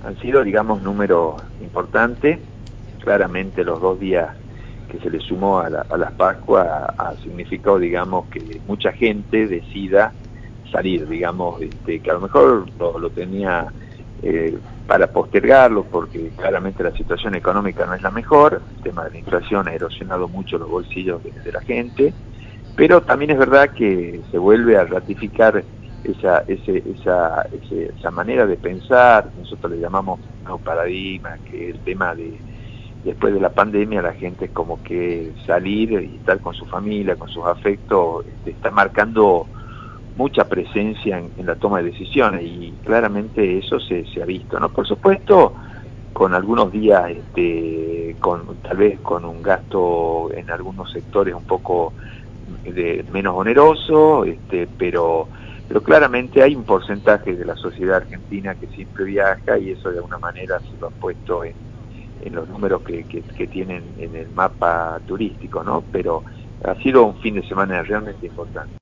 Han sido, digamos, números importantes. Claramente los 2 días que se le sumó a las Pascuas ha significado, digamos, que mucha gente decida salir, digamos, que a lo mejor lo tenía para postergarlo, porque claramente la situación económica no es la mejor, el tema de la inflación ha erosionado mucho los bolsillos de la gente, pero también es verdad que se vuelve a ratificar esa manera de pensar, nosotros le llamamos nuevo paradigma, que el tema de después de la pandemia la gente es como que salir y estar con su familia, con sus afectos, está marcando mucha presencia en la toma de decisiones y claramente eso se ha visto, ¿no? Por supuesto, con algunos días, tal vez con un gasto en algunos sectores un poco menos oneroso, pero claramente hay un porcentaje de la sociedad argentina que siempre viaja y eso de alguna manera se lo ha puesto en los números que tienen en el mapa turístico, ¿no? Pero ha sido un fin de semana realmente importante.